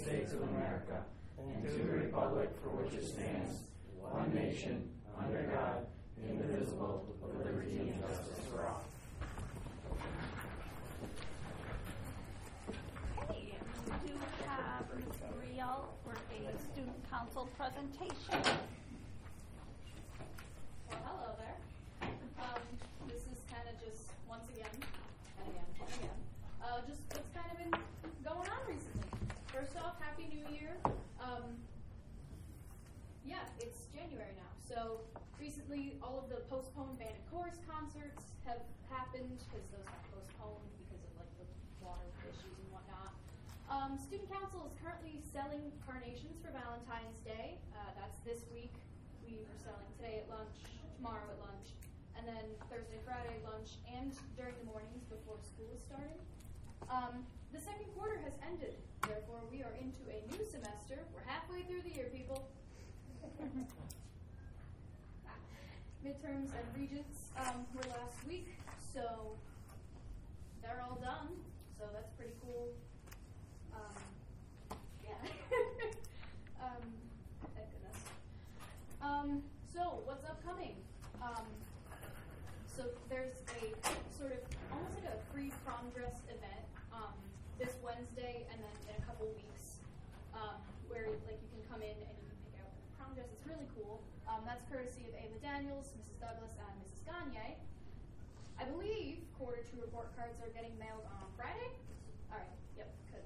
States of America and to the republic for which it stands, one nation, under God, indivisible, with liberty and justice for all. Okay, we do have Ms. Riel for a student council presentation. Well, hello there. This is kind of just once again, just what's kind of been going on recently. First off, Happy New Year. It's January now. So recently, all of the postponed band and chorus concerts have happened because those got postponed because of like the water issues and whatnot. Student Council is currently selling carnations for Valentine's Day. That's this week. We are selling today at lunch, tomorrow at lunch, and then Thursday, Friday lunch, and during the mornings before school is starting. The second quarter has ended. Therefore, we are into a new semester. We're halfway through the year, people. Midterms and regents were last week, so they're all done. So that's pretty cool. Thank goodness. So what's upcoming? So there's a sort of almost like a free prom dress event this Wednesday, and then in a couple weeks, where like you can come in and you can pick out a prom dress. It's really cool. That's courtesy of Ava Daniels, Mrs. Douglas, and Mrs. Gagne. I believe quarter two report cards are getting mailed on Friday. All right. Yep.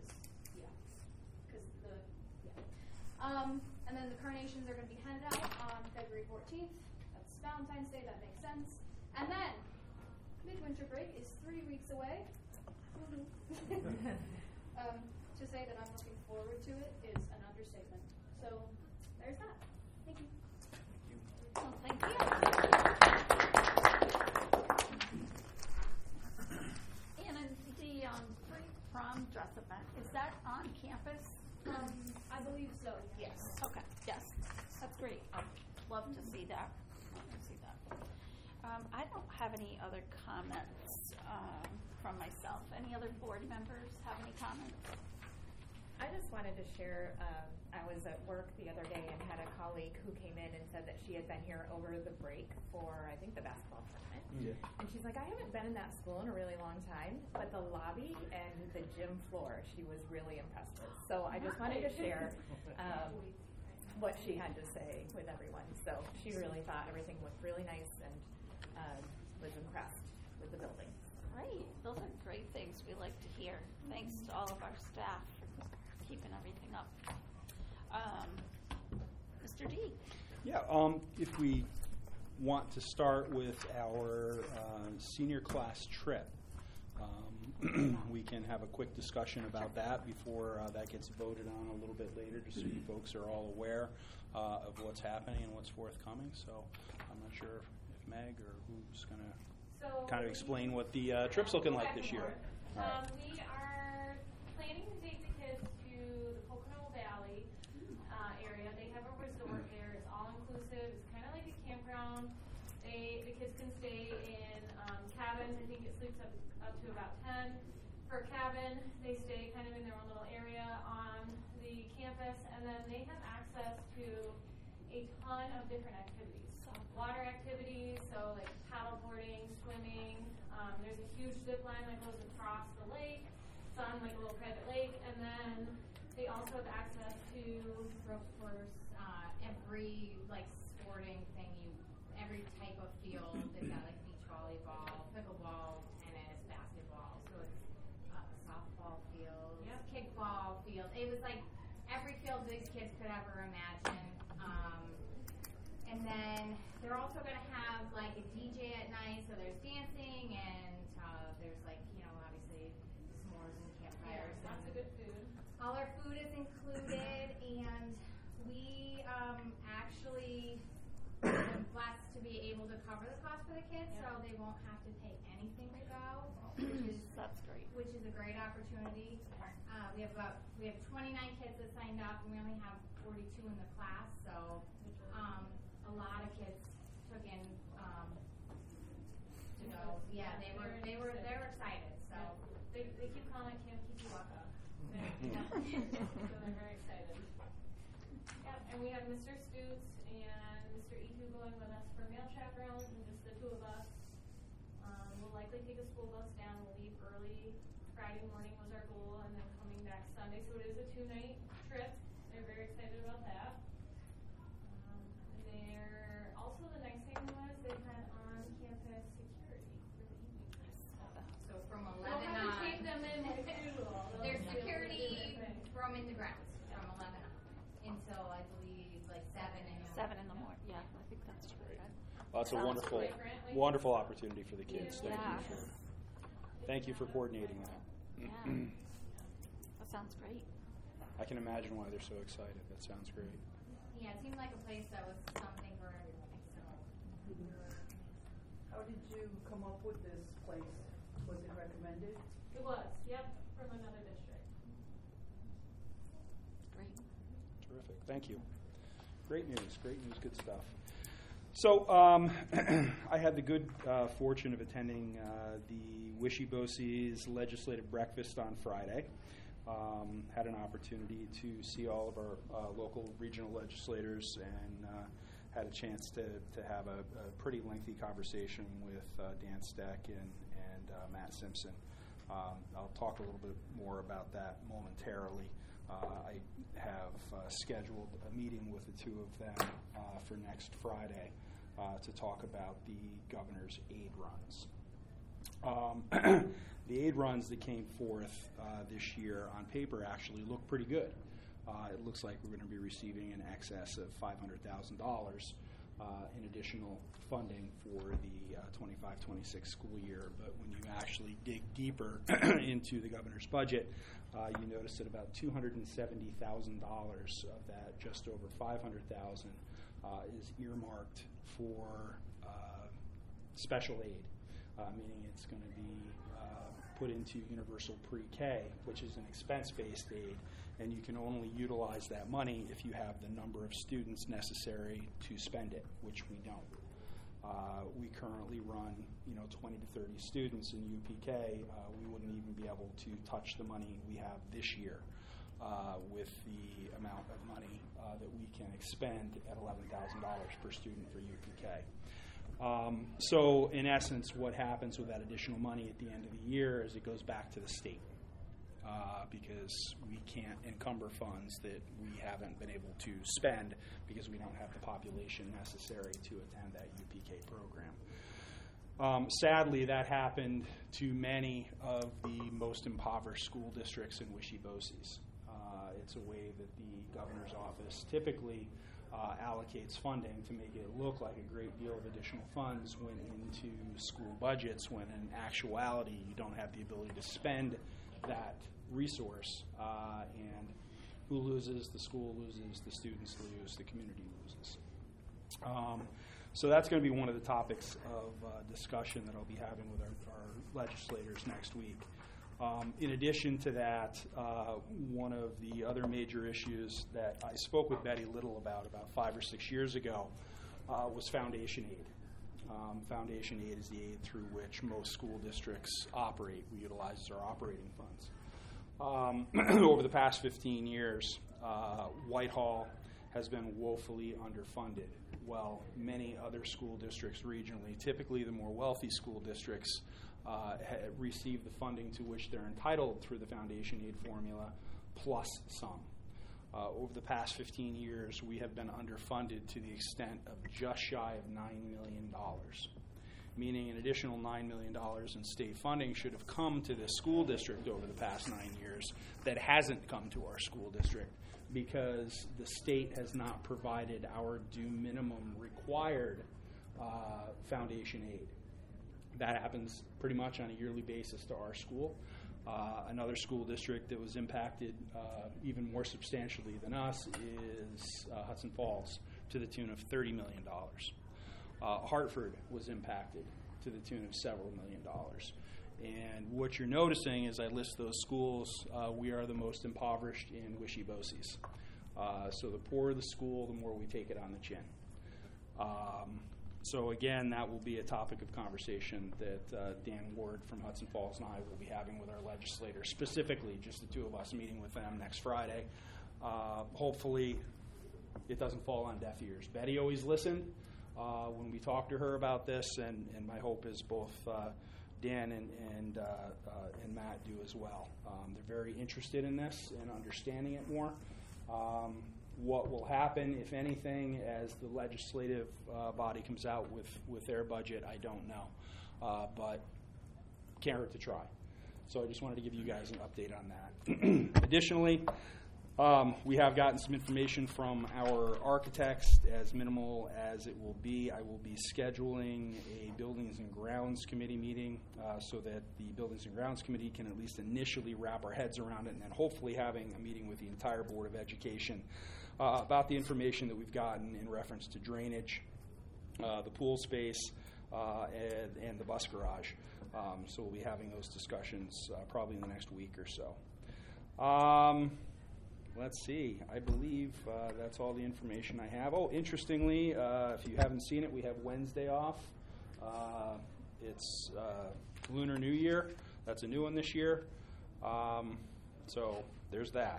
And then the carnations are going to be handed out on February 14th. That's Valentine's Day. That makes sense. And then midwinter break is 3 weeks away. To say that I'm looking forward to it is an understatement. So there's that. Thank you. Well, thank you. And the free prom dress event, is that on campus? I believe so. Yes. Okay. Yes. That's great. I'd love to see that. I don't have any other comments from myself. Any other board members have any comments? I just wanted to share, I was at work the other day and had a colleague who came in and said that she had been here over the break for, I think, the basketball tournament. Yeah. And she's like, I haven't been in that school in a really long time, but the lobby and the gym floor she was really impressed with. So I just wanted to share what she had to say with everyone. So she really thought everything looked really nice and was impressed with the building. Great. Those are great things we like to hear. Thanks to all of our staff for keeping everything up. Mr. D. Yeah, if we want to start with our senior class trip, we can have a quick discussion about that before that gets voted on a little bit later, just so you folks are all aware of what's happening and what's forthcoming. So I'm not sure if Meg or who's going to kind of explain what the trip's looking like this year. We are planning to take the kids to the Pocono Valley area. They have a resort there. It's all inclusive. It's kind of like a campground. The kids can stay in cabins. I think it sleeps up to about 10 per cabin. They stay kind of in their own little area on the campus, and then they have access to a ton of different activities. Water activities, so like paddleboarding, swimming. There's a huge zip line that goes across the lake. It's on like a little private lake, and then they also have access to rope course, every like sporting thing, every type of field. They've got like beach volleyball, pickleball, tennis, basketball. So it's a softball field, kickball field. It was like every field these kids could ever imagine. And then they're also going to have like a DJ at night, so there's dancing and there's like, obviously s'mores and campfires. Yeah, lots of good food. All our food is included, and we actually are blessed to be able to cover the cost for the kids, so they won't have to pay anything to go, That's great. which is a great opportunity. We have 29 kids that signed up, and we only have 42 in the class, so a lot of kids took in to go. Yeah, they were excited. So they keep calling it Camp Kikiwaka. So they're very excited. Yep, and we have Mr. Stutz and Mr. Ehu going with us for male chaperones, and just the two of us. We'll likely take a school bus down. We'll leave early. Friday morning was our goal, and then coming back Sunday. So it is a 2-night trip. They're very excited about that. They're also, the nice thing was they had on-campus security for the evening. So from We'll 11 have to on. take them in like usual. They'll There's be able to do security their thing. from in the grounds from 11 on until I believe like 7 a.m. 7 in the morning, yeah, I think that's Great. good. Well, that's a Sounds wonderful, great, Brantley. wonderful opportunity for the kids. Yeah. Thank you for coordinating that. Yeah. That sounds great. I can imagine why they're so excited. That sounds great. Yeah, it seemed like a place that was something for everybody. So How did you come up with this place? Was it recommended? It was, yep, from another district. Great. Terrific. Thank you. Great news. Good stuff. So I had the good fortune of attending the Wishy-Bosie's legislative breakfast on Friday. Had an opportunity to see all of our local regional legislators and had a chance to have a pretty lengthy conversation with Dan Steck and Matt Simpson. I'll talk a little bit more about that momentarily. I have scheduled a meeting with the two of them for next Friday to talk about the governor's aid runs. The aid runs that came forth this year on paper actually look pretty good. It looks like we're going to be receiving in excess of $500,000 in additional funding for the 25-26 school year. But when you actually dig deeper into the governor's budget, you notice that about $270,000 of that, just over $500,000, is earmarked for special aid, meaning it's going to be put into universal pre-K, which is an expense-based aid, and you can only utilize that money if you have the number of students necessary to spend it, which we don't. We currently run, 20 to 30 students in UPK. We wouldn't even be able to touch the money we have this year with the amount of money that we can expend at $11,000 per student for UPK. So, in essence, what happens with that additional money at the end of the year is it goes back to the state because we can't encumber funds that we haven't been able to spend because we don't have the population necessary to attend that UPK program. Sadly, that happened to many of the most impoverished school districts in Wishy-Bosie's. It's a way that the governor's office typically allocates funding to make it look like a great deal of additional funds went into school budgets when in actuality you don't have the ability to spend that resource, and who loses? The school loses, the students lose, the community loses. So that's going to be one of the topics of discussion that I'll be having with our legislators next week. In addition to that, one of the other major issues that I spoke with Betty Little about 5 or 6 years ago was foundation aid. Foundation aid is the aid through which most school districts operate. We utilize our operating funds. Over the past 15 years, Whitehall has been woefully underfunded. While many other school districts regionally, typically the more wealthy school districts, receive the funding to which they're entitled through the foundation aid formula, plus some. Over the past 15 years, we have been underfunded to the extent of just shy of $9 million, meaning an additional $9 million in state funding should have come to this school district over the past 9 years that hasn't come to our school district because the state has not provided our due minimum required foundation aid. That happens pretty much on a yearly basis to our school. Another school district that was impacted even more substantially than us is Hudson Falls, to the tune of $30 million. Hartford was impacted to the tune of several $million. And what you're noticing as I list those schools, we are the most impoverished in Wishy-Bosie's. So the poorer the school, the more we take it on the chin. So again, that will be a topic of conversation that Dan Ward from Hudson Falls and I will be having with our legislators, specifically just the two of us meeting with them next Friday. Hopefully it doesn't fall on deaf ears. Betty always listened when we talked to her about this, and my hope is both Dan and Matt do as well. They're very interested in this and understanding it more. What will happen, if anything, as the legislative body comes out with their budget, I don't know. But can't hurt to try. So I just wanted to give you guys an update on that. Additionally, we have gotten some information from our architects, as minimal as it will be. I will be scheduling a Buildings and Grounds Committee meeting so that the Buildings and Grounds Committee can at least initially wrap our heads around it, and then hopefully having a meeting with the entire Board of Education about the information that we've gotten in reference to drainage, the pool space, and the bus garage. So we'll be having those discussions probably in the next week or so. Let's see. I believe that's all the information I have. Oh, interestingly, if you haven't seen it, we have Wednesday off. It's Lunar New Year. That's a new one this year. So there's that.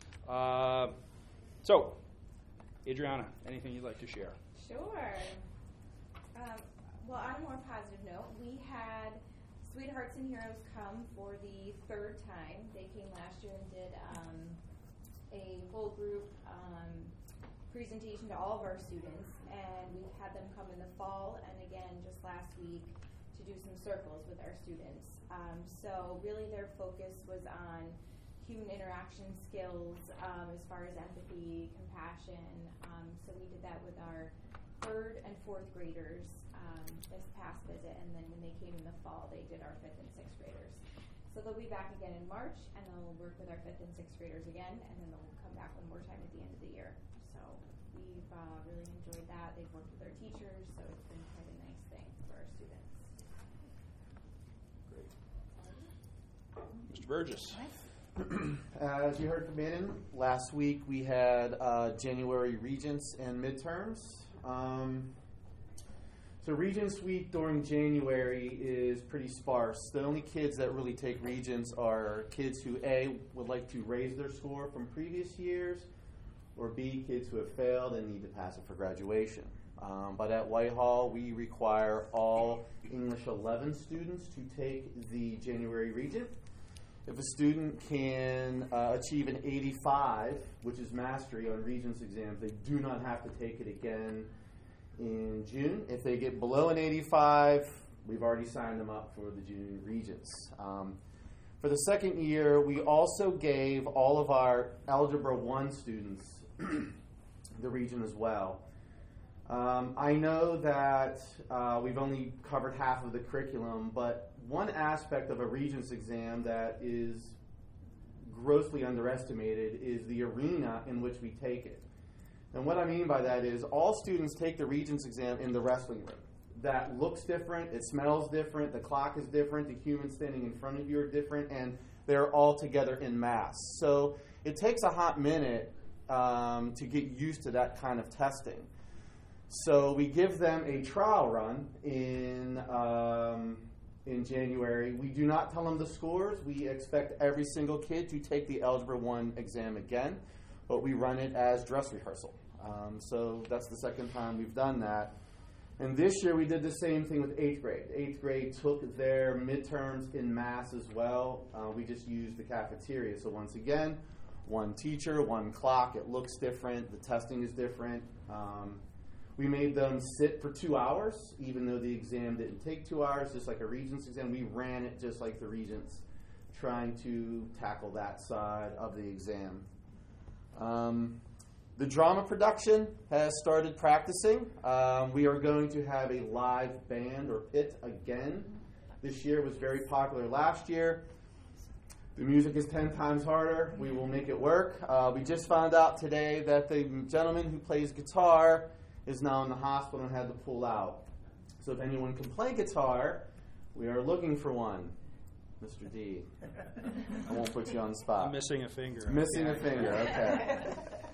So, Adriana, anything you'd like to share? Sure. Well, on a more positive note, we had Sweethearts and Heroes come for the third time. They came last year and did a full group presentation to all of our students, and we've had them come in the fall and again just last week to do some circles with our students. So really their focus was on human interaction skills as far as empathy, compassion. So we did that with our 3rd and 4th graders this past visit, and then when they came in the fall, they did our 5th and 6th graders. So they'll be back again in March, and they'll work with our 5th and 6th graders again, and then they'll come back one more time at the end of the year. So we've really enjoyed that. They've worked with our teachers, so it's been quite a nice thing for our students. Great. Mr. Burgess. As you heard from Bannon, last week we had January Regents and midterms. So Regents Week during January is pretty sparse. The only kids that really take Regents are kids who A, would like to raise their score from previous years, or B, kids who have failed and need to pass it for graduation. But at Whitehall, we require all English 11 students to take the January Regent. If a student can achieve an 85, which is mastery on Regents exams, they do not have to take it again in June. If they get below an 85, we've already signed them up for the June Regents. For the second year, we also gave all of our Algebra 1 students the Regent as well. I know that we've only covered half of the curriculum, but one aspect of a Regents exam that is grossly underestimated is the arena in which we take it. And what I mean by that is all students take the Regents exam in the wrestling room. That looks different, it smells different, the clock is different, the humans standing in front of you are different, and they're all together in mass. So it takes a hot minute to get used to that kind of testing. So we give them a trial run in January. We do not tell them the scores. We expect every single kid to take the Algebra 1 exam again, but we run it as dress rehearsal. So that's the second time we've done that. And this year we did the same thing with 8th grade. 8th grade took their midterms in mass as well. We just used the cafeteria. So once again, one teacher, one clock. It looks different. The testing is different. We made them sit for 2 hours, even though the exam didn't take 2 hours, just like a Regents exam. We ran it just like the Regents, trying to tackle that side of the exam. The drama production has started practicing. We are going to have a live band or pit again. This year was very popular last year. The music is 10 times harder. We will make it work. We just found out today that the gentleman who plays guitar is now in the hospital and had to pull out. So if anyone can play guitar, we are looking for one. Mr. D. I won't put you on the spot. I'm missing a finger. Missing a finger, okay.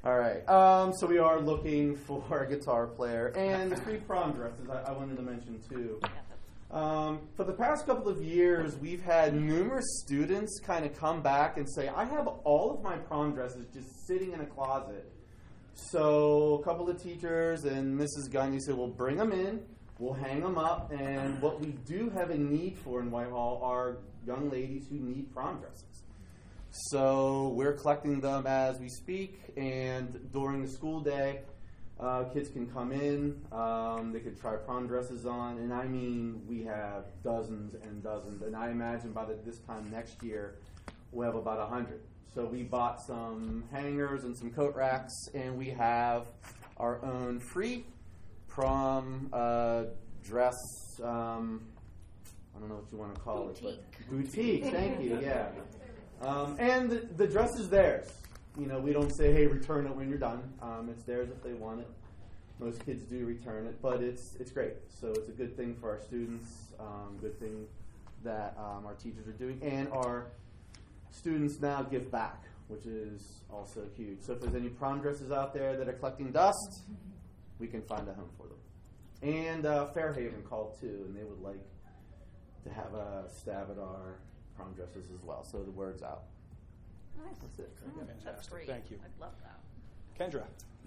All right. So we are looking for a guitar player and 3 prom dresses. I wanted to mention too. For the past couple of years, we've had numerous students kind of come back and say, I have all of my prom dresses just sitting in a closet. So a couple of teachers and Mrs. Gunny said, well, bring them in, we'll hang them up, and what we do have a need for in Whitehall are young ladies who need prom dresses. So we're collecting them as we speak, and during the school day, kids can come in, they could try prom dresses on, and I mean, we have dozens and dozens, and I imagine by this time next year, we'll have about 100. So we bought some hangers and some coat racks, and we have our own free prom dress, I don't know what you want to call it, but boutique, thank you, yeah. And the dress is theirs. You know, we don't say, hey, return it when you're done. It's theirs if they want it. Most kids do return it, but it's great. So it's a good thing for our students, good thing that our teachers are doing, and our students now give back, which is also huge. So if there's any prom dresses out there that are collecting dust, we can find a home for them. And Fairhaven called too, and they would like to have a stab at our prom dresses as well. So the word's out. Nice. That's it. That's Fantastic. great. Thank you. I'd love that. Kendra.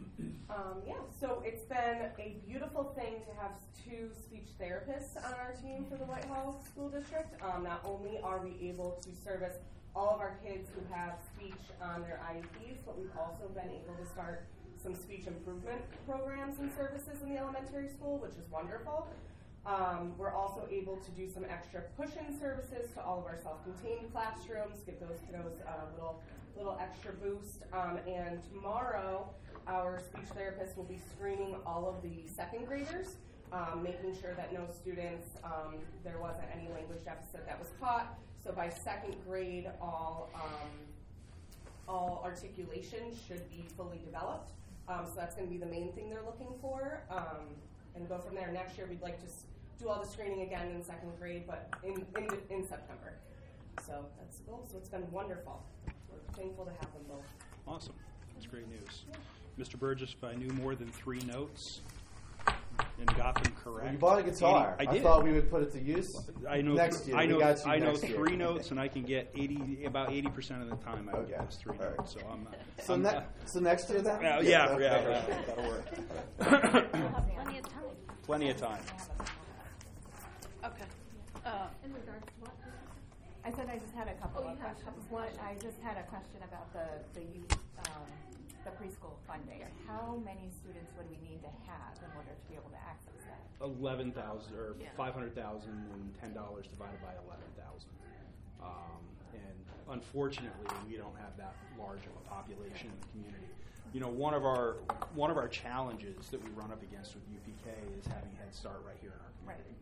So it's been a beautiful thing to have 2 speech therapists on our team for the Whitehall School District. Not only are we able to service all of our kids who have speech on their IEPs, but we've also been able to start some speech improvement programs and services in the elementary school, which is wonderful. We're also able to do some extra push-in services to all of our self-contained classrooms, give those kiddos a little extra boost. And tomorrow, our speech therapist will be screening all of the second graders, making sure that no students, there wasn't any language deficit that was caught. So by second grade, all articulation should be fully developed. So that's going to be the main thing they're looking for. And go from there. Next year, we'd like to do all the screening again in second grade, but in September. So that's the goal. So it's been wonderful. We're thankful to have them both. Awesome. That's great news. Mr. Burgess, if I knew more than 3 notes and got them correct. Well, you bought a guitar. I did. thought we would put it to use. I know. Next year. I know. We got you I know next year. 3 notes, and I can get about 80% of the time I would get those 3 All right. notes. So I'm. So next year then? Yeah, that'll work. We'll have plenty of time. Plenty of time. Okay. In regards to what? I said I just had a couple of questions. One, I just had a question about the youth, the preschool funding. How many students would we need to have in order to be able to access that? 11,000 or 500,000 and $10 divided by 11,000. And unfortunately, we don't have that large of a population in the community. You know, one of our challenges that we run up against with UPK is having Head Start right here in our community.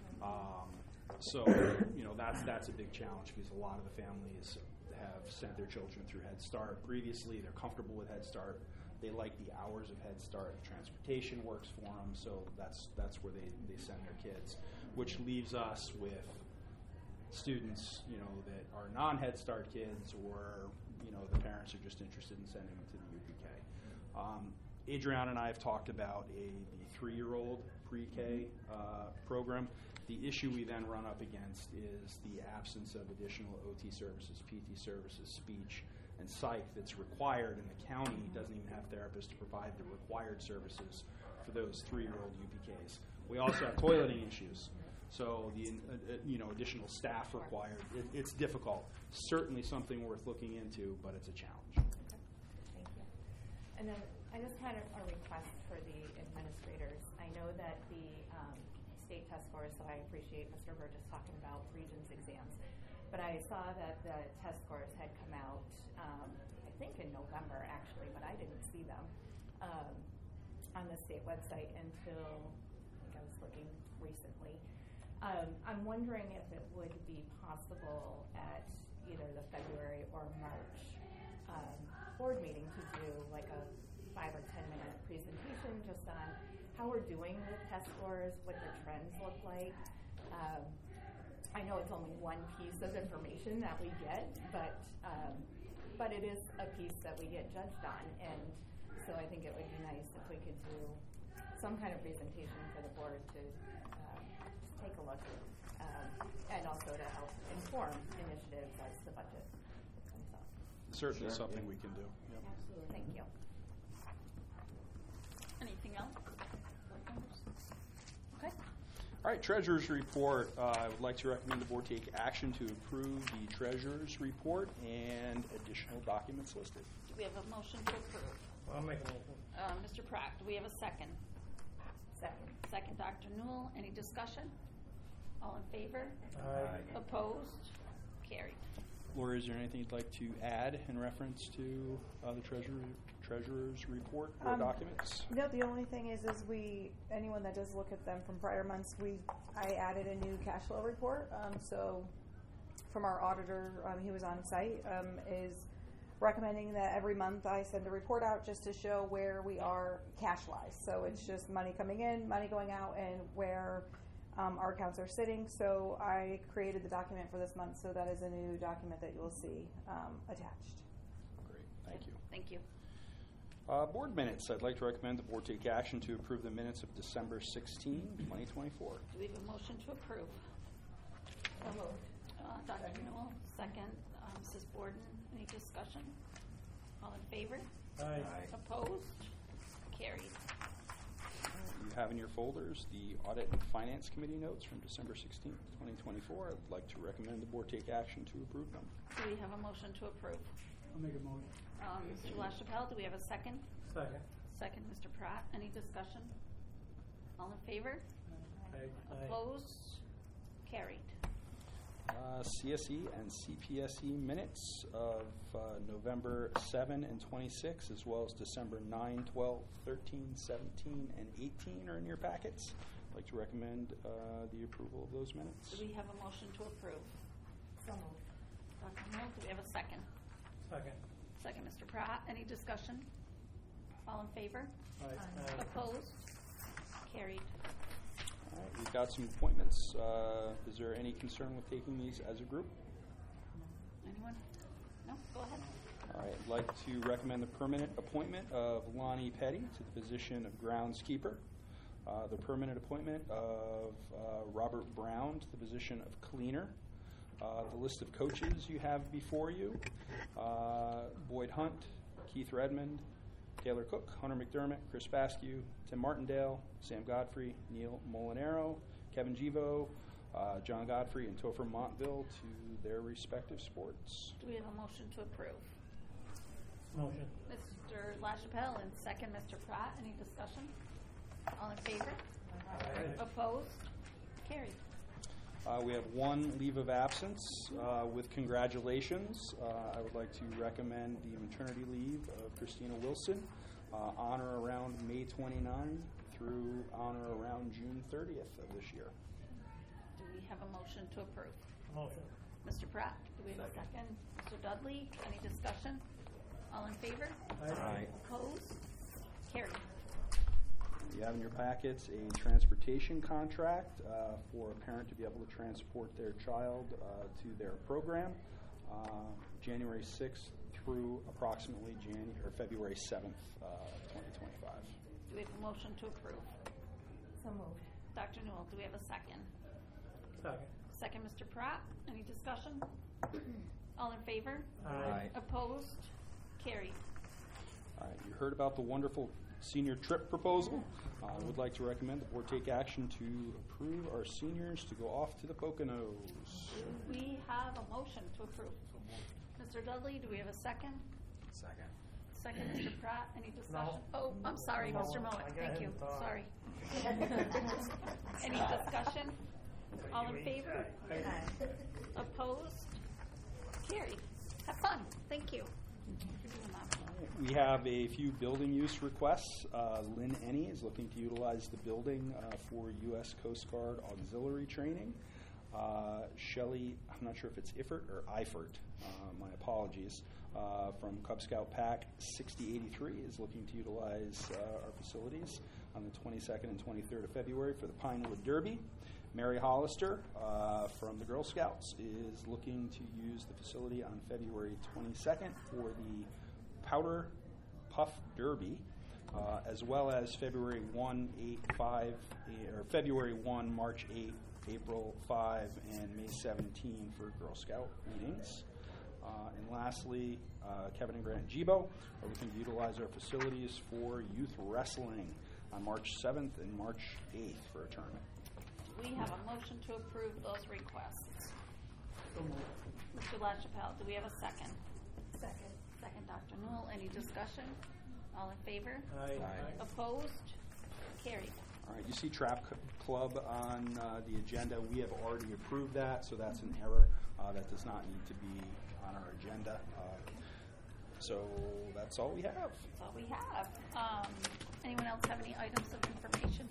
So, you know, that's a big challenge because a lot of the families have sent their children through Head Start previously. They're comfortable with Head Start. They like the hours of Head Start. Transportation works for them, so that's where they send their kids, which leaves us with students, you know, that are non-Head Start kids, or, you know, the parents are just interested in sending them to the UPK. Adriana and I have talked about the 3-year-old pre-K program. The issue we then run up against is the absence of additional OT services, PT services, speech, and psych that's required, and the county doesn't even have therapists to provide the required services for those 3-year-old UPKs. We also have toileting issues, so the additional staff required. It's difficult. Certainly something worth looking into, but it's a challenge. Thank you. And then I just had a request for the administrators. I know that the state test scores, so I appreciate Mr. Burgess talking about Regents exams, but I saw that the test scores had come out, I think in November actually, but I didn't see them on the state website until I think I was looking recently. I'm wondering if it would be possible at either the February or March board meeting to do like a 5 or 10 minute presentation just on how we're doing with test scores, what the trends look like. I know it's only one piece of information that we get, but it is a piece that we get judged on. And So I think it would be nice if we could do some kind of presentation for the board to just take a look and also to help inform initiatives as the budget comes up. Certainly something we can do. Yep. Absolutely. Thank you. Anything else? Okay. All right, Treasurer's Report. I would like to recommend the board take action to approve the Treasurer's Report and additional documents listed. Do we have a motion to approve? I'll make a motion. Mr. Pratt, do we have a second? Second. Second, Dr. Newell. Any discussion? All in favor? Aye. Opposed? Carried. Laura, is there anything you'd like to add in reference to the Treasurer's Report or documents? No, the only thing is anyone that does look at them from prior months, I added a new cash flow report. So from our auditor, he was on site, is recommending that every month I send a report out just to show where we are cash-wise. So it's just money coming in, money going out, and where our accounts are sitting. So I created the document for this month, so that is a new document that you will see attached. Great, thank you. Thank you. Board minutes. I'd like to recommend the board take action to approve the minutes of December 16, 2024. Do we have a motion to approve? Dr. Newell, second. Mrs. Borden, any discussion? All in favor? Aye. Opposed? Carried. You have in your folders the Audit and Finance Committee notes from December 16, 2024. I'd like to recommend the board take action to approve them. Do we have a motion to approve? I'll make a motion. Mr. LaChapelle, do we have a second? Second. Second, Mr. Pratt. Any discussion? All in favor? Aye. Opposed? Carried. CSE and CPSE minutes of November 7 and 26, as well as December 9, 12, 13, 17, and 18 are in your packets. I'd like to recommend the approval of those minutes. Do we have a motion to approve? So moved. Dr. Newell, do we have a second? Second. Second, Mr. Pratt. Any discussion? All in favor? Aye. Opposed? Carried. All right, we've got some appointments. Is there any concern with taking these as a group? Anyone? No? Go ahead. All right, I'd like to recommend the permanent appointment of Lonnie Petty to the position of groundskeeper. The permanent appointment of Robert Brown to the position of cleaner. The list of coaches you have before you: Boyd Hunt, Keith Redmond, Taylor Cook, Hunter McDermott, Chris Baskew, Tim Martindale, Sam Godfrey, Neil Molinaro, Kevin Givo, John Godfrey, and Topher Montville to their respective sports. Do we have a motion to approve? Motion. Mr. LaChapelle and second, Mr. Pratt. Any discussion? All in favor? Aye. Opposed? Carried. We have one leave of absence with congratulations. I would like to recommend the maternity leave of Christina Wilson on or around May 29 through on or around June 30th of this year. Do we have a motion to approve? Motion. Mr. Pratt, do we have a second? Mr. Dudley, any discussion? All in favor? Aye. Opposed? Carried. You have in your packets a transportation contract for a parent to be able to transport their child to their program January 6th through approximately February 7th, 2025. Do we have a motion to approve? So moved. Dr. Newell, do we have a second? Second. Second, Mr. Pratt. Any discussion? All in favor? Aye. Opposed? Carried. All right, you heard about the wonderful senior trip proposal. I would like to recommend the board take action to approve our seniors to go off to the Poconos. We have a motion to approve. Mr. Dudley, do we have a second? Second. Second, Mr. Pratt. Any discussion? No. Oh, I'm sorry, No, Mr. Mowat. I got Thank ahead you. and thought. Sorry. Any discussion? All in favor? Opposed? Carried. Have fun. Thank you. for doing that. We have a few building use requests. Lynn Enney is looking to utilize the building for U.S. Coast Guard auxiliary training. Shelley, I'm not sure if it's Iffert or Eifert, my apologies, from Cub Scout Pack 6083 is looking to utilize our facilities on the 22nd and 23rd of February for the Pinewood Derby. Mary Hollister from the Girl Scouts is looking to use the facility on February 22nd for the Powder Puff Derby, as well as February 1, March 8, April 5, and May 17 for Girl Scout meetings. And lastly, Kevin and Grant Gibo are looking to utilize our facilities for youth wrestling on March 7th and March 8th for a tournament. Do we have a motion to approve those requests? Mr. LaChapelle, do we have a second? Second. Second, Dr. Newell. Any discussion? All in favor? Aye. Opposed? Carried. All right, you see Trap Club on the agenda. We have already approved that, so that's an error. That does not need to be on our agenda. So that's all we have. That's all we have. Anyone else have any items of information?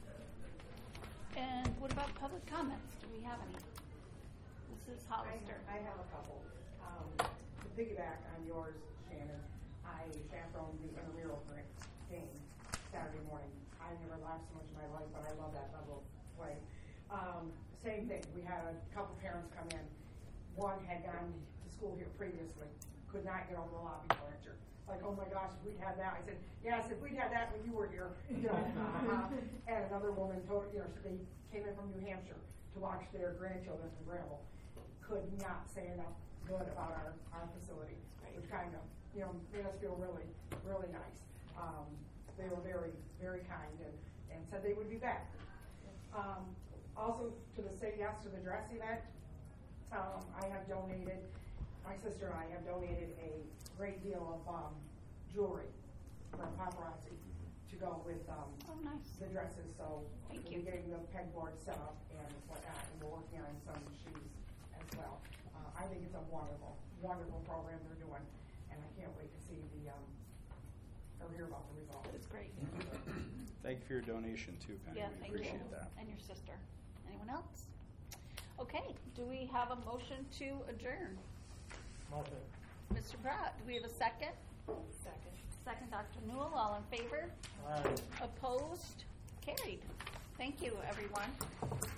And what about public comments? Do we have any? Mrs. Hollister. I have a couple. To piggyback on yours, Shannon, I chaperoned the intramural game Saturday morning. I never laughed so much in my life, but I love that level of play. Same thing. We had a couple parents come in. One had gone to school here previously, could not get over the lobby furniture. Like, oh my gosh, if we'd had that. I said, yes, if we'd had that when you were here. You know, and another woman told, so they came in from New Hampshire to watch their grandchildren from Bramble. Could not say enough good about our facility, which kind of, made us feel really, really nice. They were very, very kind and said they would be back. Also, to say yes to the dress event, I have donated, my sister and I have donated a great deal of jewelry from paparazzi to go with nice. the dresses. So Thank we're you. getting the pegboard set up and whatnot, and we're working on some shoes as well. I think it's a wonderful, wonderful program they're doing, and I can't wait to see or hear about the results. It's great. Thank you for your donation too, Penny. Yeah, We thank appreciate you. that. And your sister. Anyone else? Okay. Do we have a motion to adjourn? Motion. Mr. Pratt, do we have a second? Second. Second, Dr. Newell. All in favor? Aye. Opposed? Carried. Thank you, everyone.